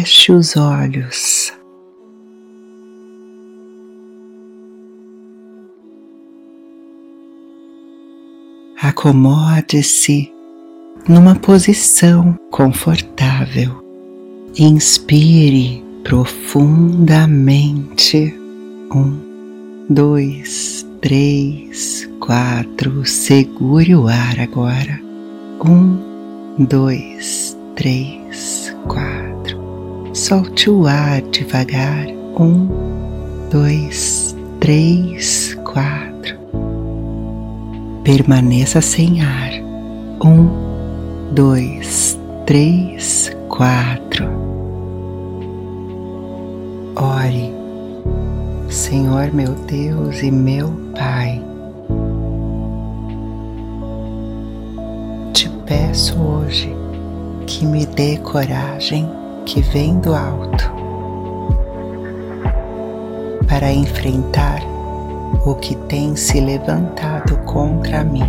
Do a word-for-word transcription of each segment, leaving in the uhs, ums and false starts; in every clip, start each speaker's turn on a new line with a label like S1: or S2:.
S1: feche os olhos. Acomode-se numa posição confortável. Inspire profundamente. Um, dois, três, quatro. Segure o ar agora. Um, dois, três, quatro. Solte o ar devagar. Um, dois, três, quatro. Permaneça sem ar. Um, dois, três, quatro. Ore. Senhor meu Deus e meu Pai, te peço hoje que me dê coragem que vem do alto para enfrentar o que tem se levantado contra mim.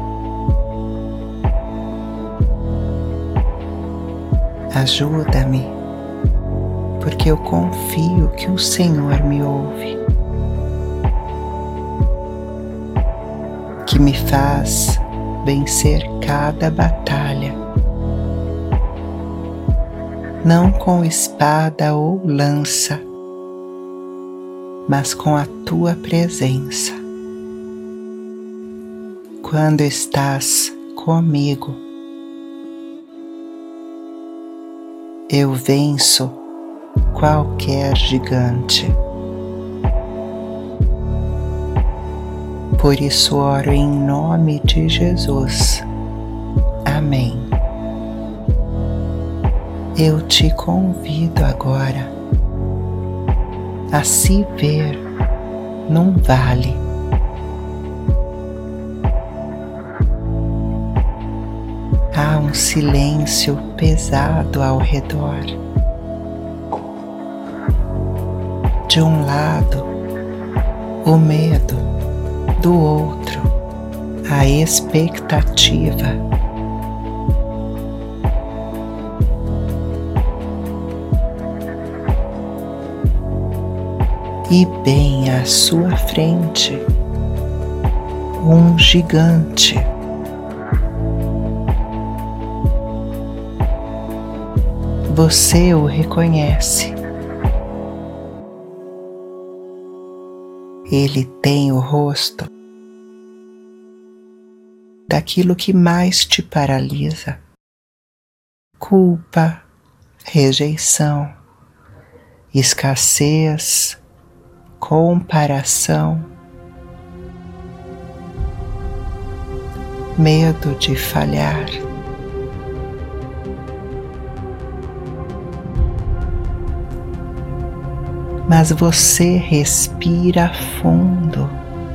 S1: Ajuda-me, porque eu confio que o Senhor me ouve, que me faz vencer cada batalha, não com espada ou lança, mas com a tua presença. Quando estás comigo, eu venço qualquer gigante. Por isso oro em nome de Jesus. Amém. Eu te convido agora a se ver num vale. Há um silêncio pesado ao redor. De um lado, o medo, do outro, a expectativa. E bem à sua frente, um gigante. Você o reconhece. Ele tem o rosto daquilo que mais te paralisa: culpa, rejeição, escassez, comparação, medo de falhar. Mas você respira fundo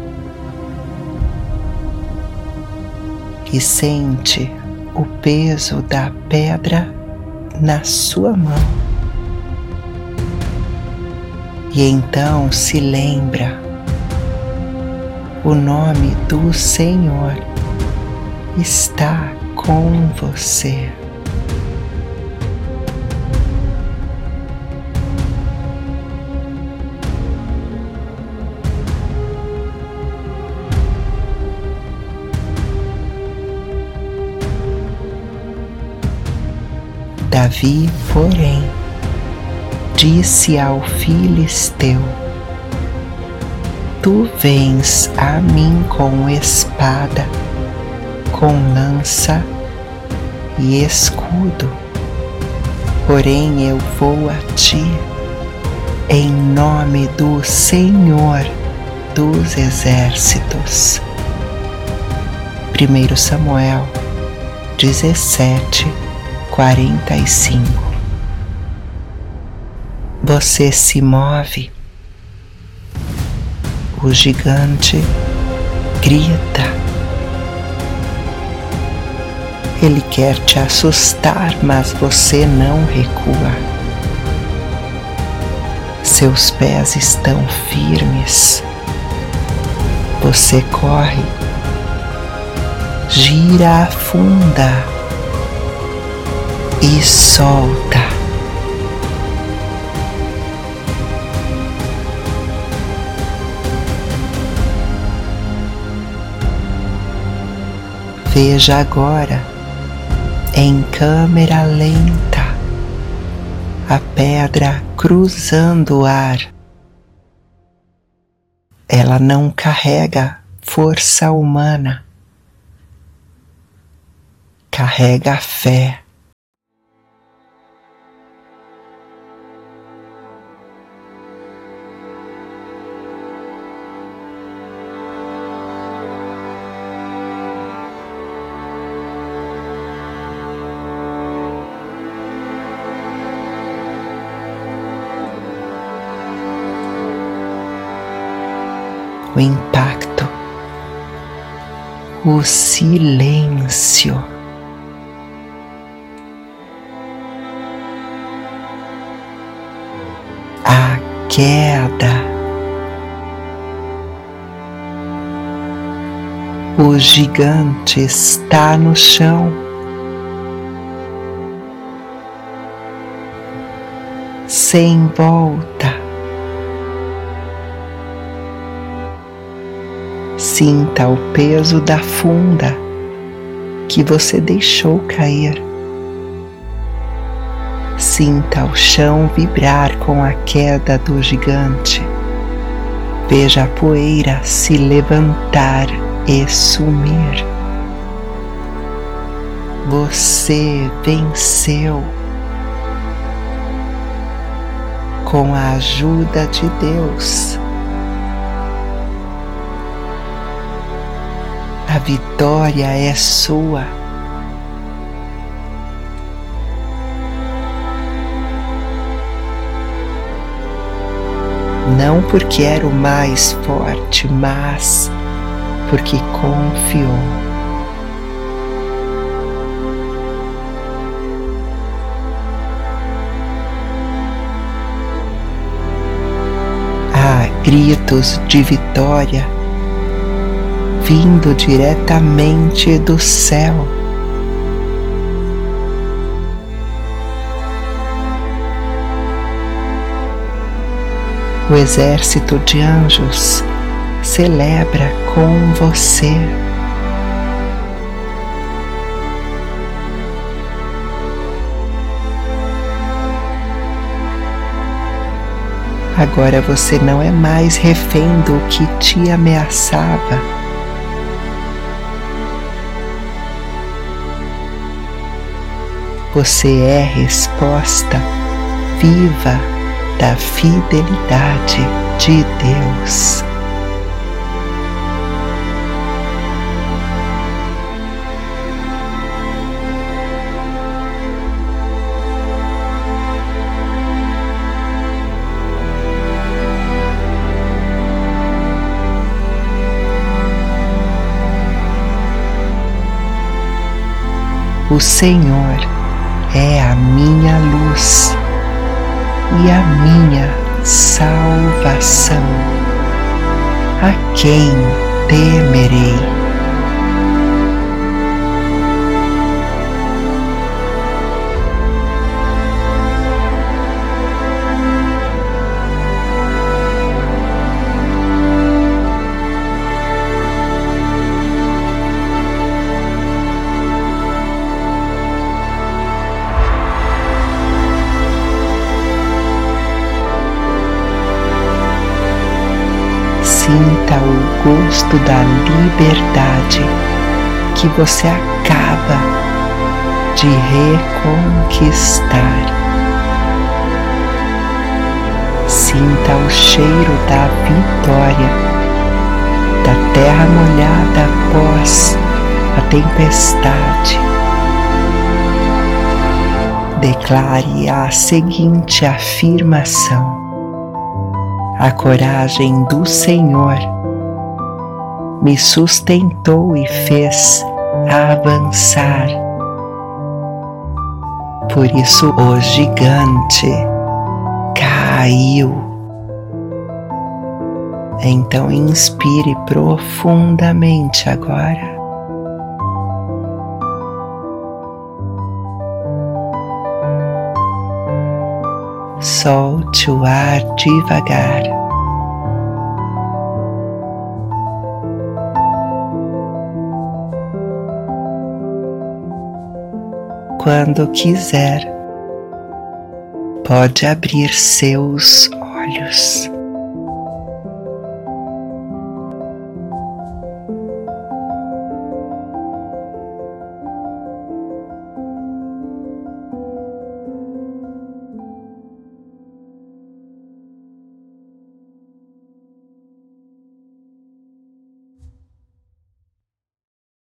S1: e sente o peso da pedra na sua mão. E então se lembra: o nome do Senhor está com você. Davi, porém, disse ao filisteu: Tu vens a mim com espada, com lança e escudo, porém eu vou a ti em nome do Senhor dos Exércitos. Primeiro Samuel dezessete, quarenta e cinco. Você se move, o gigante grita. Ele quer te assustar, mas você não recua. Seus pés estão firmes. Você corre, gira, afunda e solta. Veja agora, em câmera lenta, a pedra cruzando o ar. Ela não carrega força humana, carrega a fé. O impacto, o silêncio, a queda, o gigante está no chão, sem volta. Sinta o peso da funda que você deixou cair. Sinta o chão vibrar com a queda do gigante. Veja a poeira se levantar e sumir. Você venceu. Com a ajuda de Deus. A vitória é sua. Não porque era o mais forte, mas porque confiou. Há gritos de vitória vindo diretamente do céu. O exército de anjos celebra com você. Agora você não é mais refém do que te ameaçava. Você é resposta viva da fidelidade de Deus. O Senhor é a minha luz e a minha salvação. A quem temerei? Sinta o gosto da liberdade que você acaba de reconquistar. Sinta o cheiro da vitória, da terra molhada após a tempestade. Declare a seguinte afirmação: a coragem do Senhor me sustentou e fez avançar. Por isso o gigante caiu. Então inspire profundamente agora. Solte o ar devagar. quando quiser, pode abrir seus olhos.